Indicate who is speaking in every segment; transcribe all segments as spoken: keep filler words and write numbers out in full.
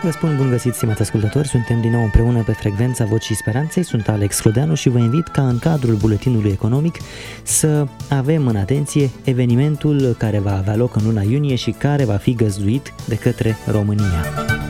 Speaker 1: Vă spun bun găsit, stimați ascultători, suntem din nou împreună pe frecvența Vocii Speranței, sunt Alex Clodeanu și vă invit ca în cadrul buletinului economic să avem în atenție evenimentul care va avea loc în luna iunie și care va fi găzduit de către România.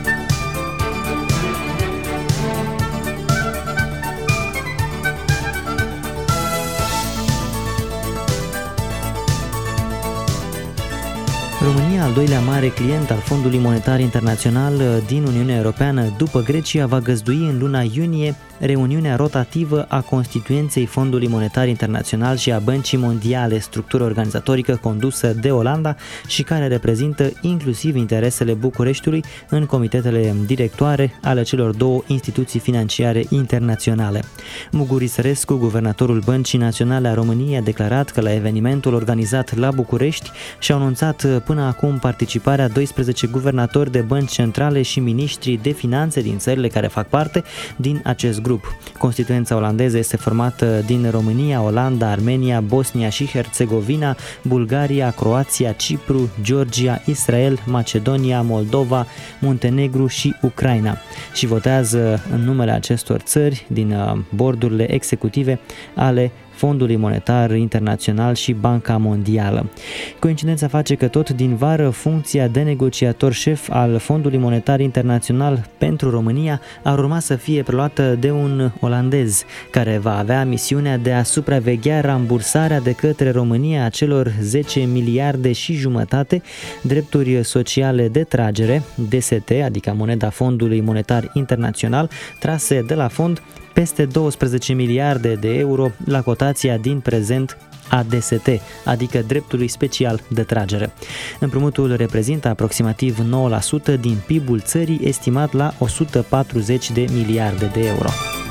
Speaker 1: România, al doilea mare client al Fondului Monetar Internațional din Uniunea Europeană după Grecia, va găzdui în luna iunie reuniunea rotativă a Constituenței Fondului Monetar Internațional și a Băncii Mondiale, structură organizatorică condusă de Olanda și care reprezintă inclusiv interesele Bucureștiului în comitetele directoare ale celor două instituții financiare internaționale. Mugur Isărescu, guvernatorul Băncii Naționale a României, a declarat că la evenimentul organizat la București și-au anunțat până acum participarea doisprezece guvernatori de bănci centrale și miniștri de finanțe din țările care fac parte din acest grup. Constituența olandeză este formată din România, Olanda, Armenia, Bosnia și Herțegovina, Bulgaria, Croația, Cipru, Georgia, Israel, Macedonia, Moldova, Muntenegru și Ucraina și votează în numele acestor țări din bordurile executive ale Fondului Monetar Internațional și Banca Mondială. Coincidența face că tot din vară funcția de negociator șef al Fondului Monetar Internațional pentru România ar urma să fie preluată de un olandez, care va avea misiunea de a supraveghea rambursarea de către România a celor zece miliarde și jumătate drepturi sociale de tragere, D S T, adică moneda Fondului Monetar Internațional, trase de la fond peste douăsprezece miliarde de euro la cotația din prezent a D S T, adică dreptului special de tragere. Împrumutul reprezintă aproximativ nouă la sută din P I B-ul țării, estimat la o sută patruzeci de miliarde de euro.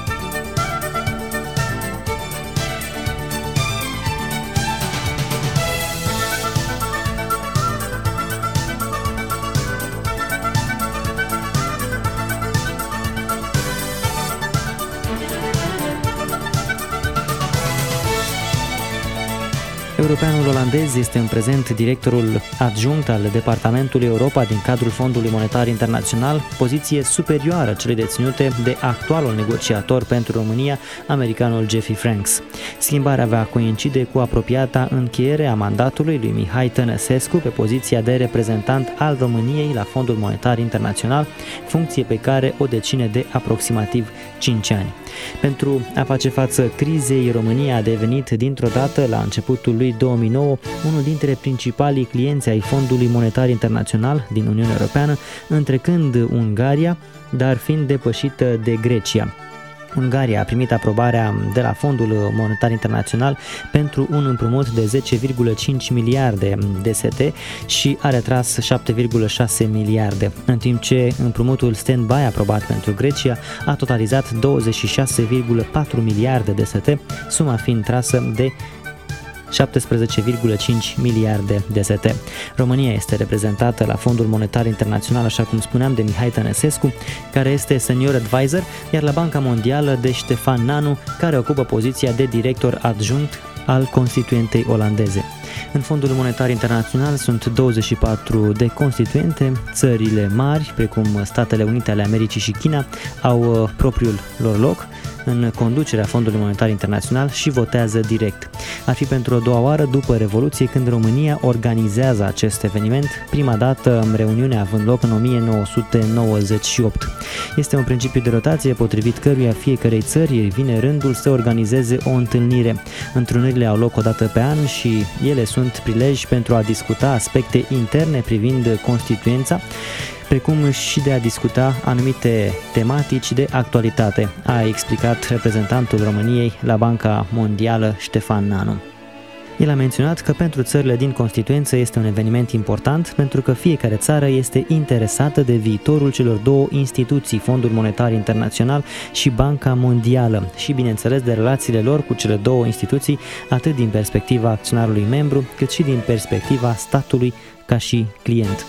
Speaker 1: Europeanul olandez este în prezent directorul adjunct al Departamentului Europa din cadrul Fondului Monetar Internațional, poziție superioară celei deținute de actualul negociator pentru România, americanul Jeffrey Franks. Schimbarea va coincide cu apropiata încheiere a mandatului lui Mihai Tănăsescu pe poziția de reprezentant al României la Fondul Monetar Internațional, funcție pe care o deține de aproximativ cinci ani. Pentru a face față crizei, România a devenit dintr-o dată, la începutul lui două mii nouă, unul dintre principalii clienți ai Fondului Monetar Internațional din Uniunea Europeană, întrecând Ungaria, dar fiind depășită de Grecia. Ungaria a primit aprobarea de la Fondul Monetar Internațional pentru un împrumut de zece virgulă cinci miliarde D S T și a retras șapte virgulă șase miliarde, în timp ce împrumutul stand-by aprobat pentru Grecia a totalizat douăzeci și șase virgulă patru miliarde D S T, suma fiind trasă de șaptesprezece virgulă cinci miliarde D S T. România este reprezentată la Fondul Monetar Internațional, așa cum spuneam, de Mihai Tănăsescu, care este senior advisor, iar la Banca Mondială de Ștefan Nanu, care ocupă poziția de director adjunct al constituentei olandeze. În Fondul Monetar Internațional sunt douăzeci și patru de constituente. Țările mari, precum Statele Unite ale Americii și China, au propriul lor loc în conducerea Fondului Monetar Internațional și votează direct. Ar fi pentru a doua oară după Revoluție când România organizează acest eveniment, prima dată reuniunea având loc în o mie nouă sute nouăzeci și opt. Este un principiu de rotație potrivit căruia fiecarei țări vine rândul să organizeze o întâlnire. Întrunirile au loc o dată pe an și ele sunt prilej pentru a discuta aspecte interne privind constituența, precum și de a discuta anumite tematici de actualitate, a explicat reprezentantul României la Banca Mondială Ștefan Nanu. El a menționat că pentru țările din constituență este un eveniment important pentru că fiecare țară este interesată de viitorul celor două instituții, Fondul Monetar Internațional și Banca Mondială, și bineînțeles de relațiile lor cu cele două instituții, atât din perspectiva acționarului membru, cât și din perspectiva statului ca și client.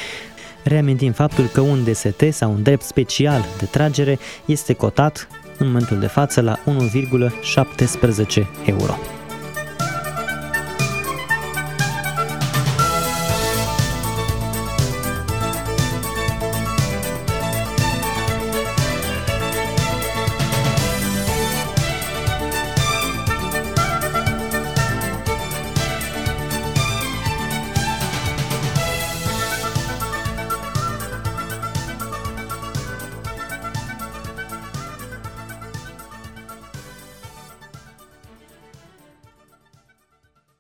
Speaker 1: Reamintim faptul că un D S T sau un drept special de tragere este cotat în momentul de față la unu virgulă șaptesprezece euro.